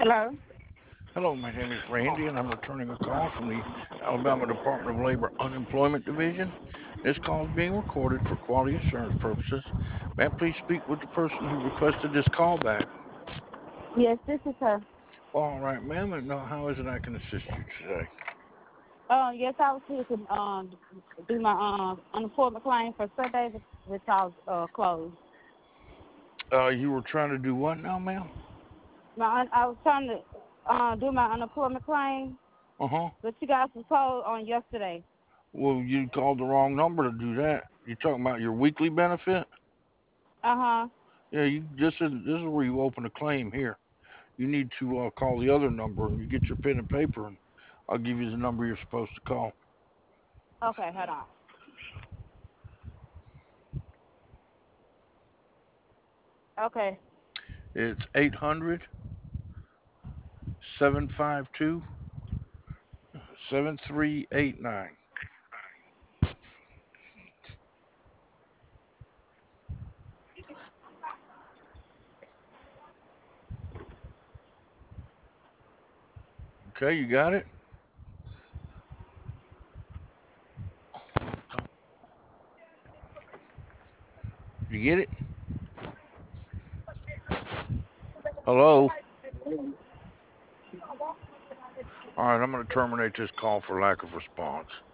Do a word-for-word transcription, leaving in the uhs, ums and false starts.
Hello. Hello, my name is Randy, and I'm returning a call from the Alabama Department of Labor Unemployment Division. This call is being recorded for quality assurance purposes. May I please speak with the person who requested this call back? Yes, this is her. All right, ma'am, and now how is it I can assist you today? Uh, yes, I was here to um do my um unemployment claim for Sunday, which I was uh closed. Uh, you were trying to do what now, ma'am? My un- I was trying to uh do my unemployment claim, Uh-huh. but you guys was closed on yesterday. Well, you called the wrong number to do that. You talking about your weekly benefit? Uh huh. Yeah, you this is this is where you open a claim here. You need to uh, call the other number, and you get your pen and paper, and I'll give you the number you're supposed to call. Okay, hold on. Okay. It's eight hundred seven five two seven three eight nine. Okay, you got it? You get it? Hello? All right, I'm going to terminate this call for lack of response.